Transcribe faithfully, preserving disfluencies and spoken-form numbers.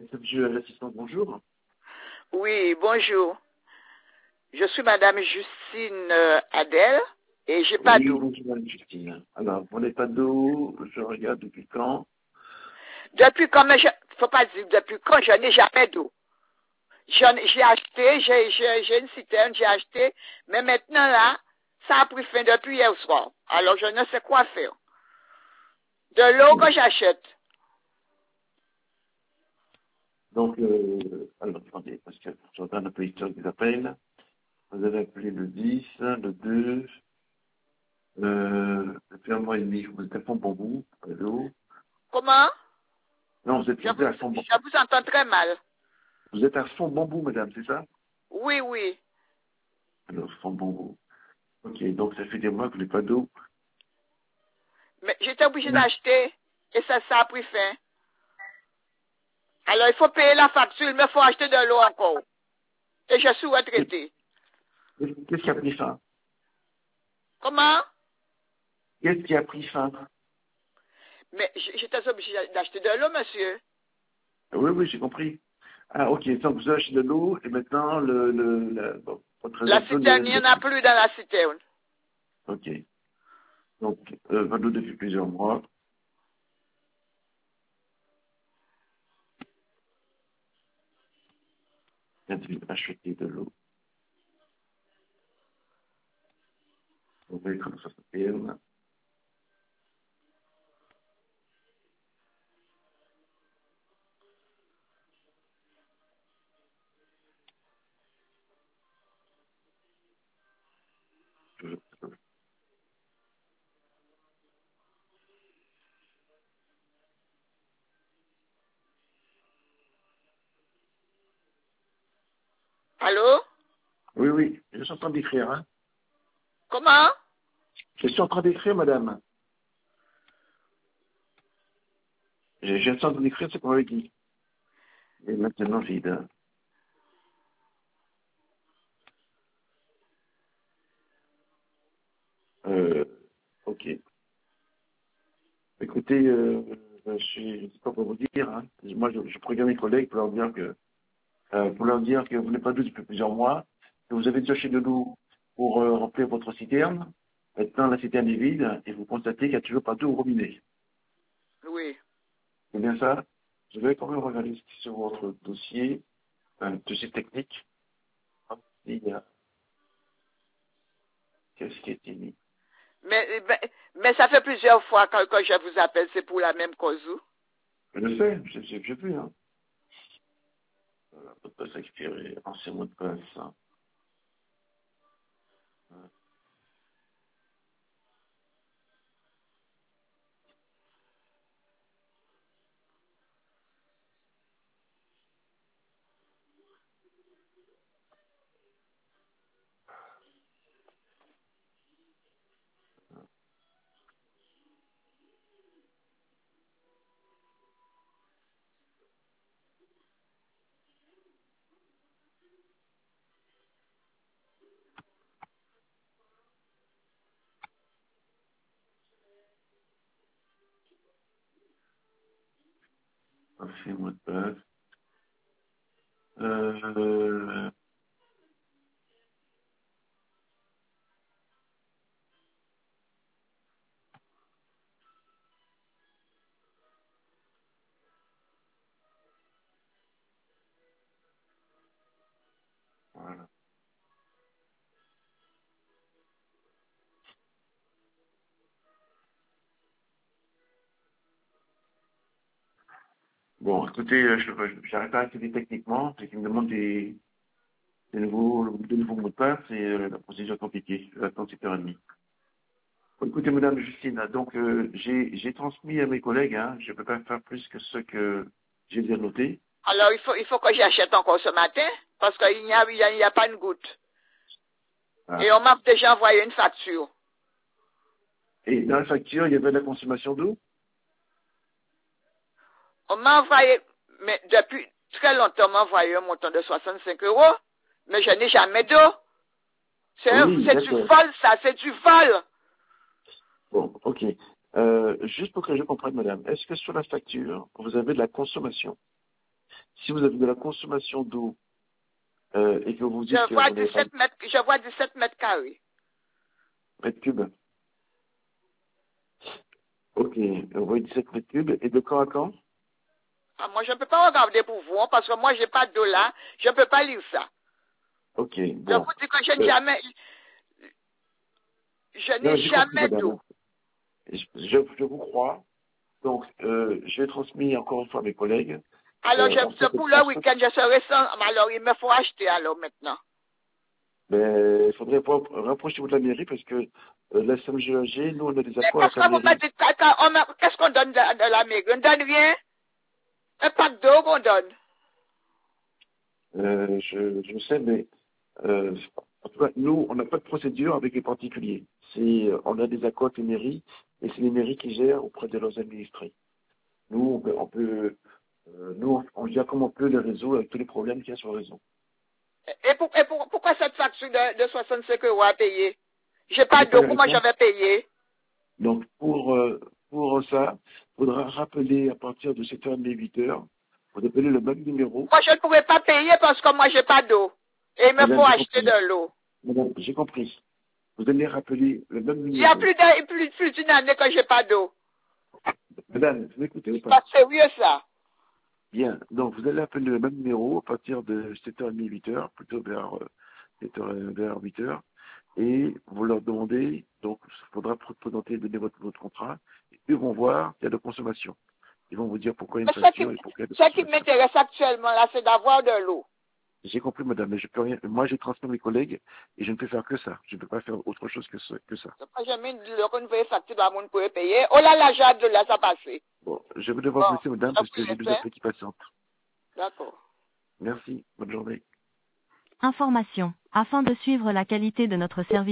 Monsieur l'assistant, bonjour. Oui, bonjour. Je suis Madame Justine euh, Adèle et j'ai pas Oui, d'eau. bonjour Madame Justine. Alors, vous n'avez pas d'eau, je regarde depuis quand. Depuis quand, mais je, faut pas dire depuis quand, je n'ai jamais d'eau. J'en ai- J'ai acheté, j'ai j'ai- j'ai une citerne, j'ai acheté, mais maintenant là, ça a pris fin depuis hier soir. Alors je ne sais quoi faire. De l'eau que j'achète. Donc, euh, alors, attendez, parce que je regarde un peu l'histoire des appels. Vous avez appelé le dix, le deux, euh, depuis un mois et demi, vous êtes à fond pour vous, allô. Comment? Non, vous êtes, Je vous êtes vous, à fond bambou. je vous entends très mal. Vous êtes à fond bambou, madame, c'est ça? Oui, oui. Alors, fond bambou. Ok, donc ça fait des mois que vous n'avez pas d'eau. Mais j'étais obligée d'acheter et ça, ça a pris fin. Alors il faut payer la facture, mais il faut acheter de l'eau encore. Et je suis retraitée. Qu'est-ce qui a pris fin? Comment? Qu'est-ce qui a pris fin? Mais j- j'étais obligée d'acheter de l'eau, monsieur. Oui, oui, j'ai compris. Ah, ok, donc vous achetez de l'eau et maintenant le, le, la, bon, votre La réseau citerne, il n'y en a plus dans la citerne. Ok. Donc, euh, pas d'eau depuis plusieurs mois. Vient-il acheter de l'eau? On va comment ça s'appelle. Allô? Oui, oui, je suis en train d'écrire. Hein. Comment? Je suis en train d'écrire, madame. Je, je suis en train d'écrire ce qu'on m'avait dit. Et maintenant, vide. Euh, ok. Écoutez, euh, je suis- je ne sais pas quoi vous dire. Hein. Moi, je, je préviens mes collègues pour leur dire que euh, pour leur dire que vous n'avez pas d'eau depuis plusieurs mois, que vous avez déjà acheté de l'eau pour euh, remplir votre citerne. Maintenant, la citerne est vide et vous constatez qu'il n'y a toujours pas d'eau au robinet. Oui. C'est bien ça? Je vais quand même regarder sur votre dossier, un dossier technique. Hop, il y a qu'est-ce qui a été mis. Mais, mais, mais ça fait plusieurs fois que, que je vous appelle, c'est pour la même cause. Je le sais, j'ai j'ai- j'ai vu. Hein. Voilà, mot de passe expiré, ancien mot de passe. Hein. Ancien mot de passe. Euh, voilà. Bon, écoutez, euh, je n'arrive pas à accéder techniquement, c'est qu'il me demande des, des, nouveaux, des nouveaux mots de passe et euh, la procédure est compliquée. J'attends sept heures trente. Bon, écoutez, madame Justine, donc euh, j'ai j'ai transmis à mes collègues, hein, je ne peux pas faire plus que ce que j'ai bien noté. Alors il faut, il faut que j'achète encore ce matin, parce qu'il n'y a, il y a, il y a pas une goutte. Ah. Et on m'a déjà envoyé une facture. Et dans la facture, il y avait de la consommation d'eau? On m'a envoyé, mais depuis très longtemps, on m'a envoyé un montant de soixante-cinq euros, mais je n'ai jamais d'eau. C'est un- Oui, c'est du d'accord. vol, ça, c'est du vol. Bon, ok. Euh, juste pour que je comprenne, madame, est-ce que sur la facture, vous avez de la consommation? Si vous avez de la consommation d'eau euh, et que vous dites Je que vois vous n'avez pas dix-sept mètres, je vois dix-sept mètres carrés. mètres cubes, ok, vous voyez dix-sept mètres cubes, et de quand à quand? Ah, moi, je ne peux pas regarder pour vous, hein, parce que moi, j'ai pas d'eau là. Je ne peux pas lire ça. Ok, Je bon. vous dis que je n'ai Euh, jamais, je non, n'ai j'ai compris, jamais madame. d'eau. Je, je, je vous crois. Donc, euh, je vais transmettre encore une fois à mes collègues. Alors, Euh, on je, sait que, pour on le sait- week-end, je serai sans, alors il me faut acheter alors maintenant. mais il faudrait pas rapprocher-vous de la mairie parce que euh, la S M G E G, nous, on a des Mais accords parce avec la que vous me mairie. dites, quand- quand on me- qu'est-ce qu'on donne de, de la mairie? On ne donne rien? Un pack d'eau qu'on donne. Euh, je, je sais, mais euh, en tout cas, nous, on n'a pas de procédure avec les particuliers. C'est, euh, on a des accords avec les mairies et c'est les mairies qui gèrent auprès de leurs administrés. Nous, on peut, on peut euh, nous, on gère comme on peut le réseau avec tous les problèmes qu'il y a sur le réseau. Et, pour, et pour- pourquoi cette facture de, de soixante-cinq euros à payer? J'ai pas J'ai pas d'eau, la comment je réponse. vais payer? Donc, pour, euh, pour ça, il faudra rappeler à partir de sept heures trente, huit heures. Vous appelez le même numéro. Moi, je ne pourrais pas payer parce que moi, j'ai pas d'eau. Et il me Madame, faut j'ai acheter compris. de l'eau. Madame, j'ai compris. Vous allez rappeler le même Il y a numéro. plus d'un- plus, plus d'une année que j'ai pas d'eau. Madame, vous m'écoutez ou C'est pas? pas sérieux, ça. Bien. Donc, vous allez appeler le même numéro à partir de sept heures trente, huit heures, plutôt vers, euh, sept heures, vers huit heures. Et vous leur demandez, donc, il faudra pr- présenter, donner votre, votre contrat. Et ils vont voir qu'il y a de consommation. Ils vont vous dire pourquoi il y a Mais une ce qui, facture et pourquoi il y a de ce qui consommation. m'intéresse actuellement, là, c'est d'avoir de l'eau. J'ai compris, madame, mais je peux rien. Moi, j'ai transmis à mes collègues et je ne peux faire que ça. Je ne peux pas faire autre chose que ça. Que ça. C'est pas jamais le une vraie facture dans mon pour payer. Oh là là, j'ai de là, ça passé. Bon, je vais devoir vous Bon, laisser, madame, je parce prie que j'ai les deux faire. appels qui patientent. D'accord. Merci. Bonne journée. Information. Afin de suivre la qualité de notre service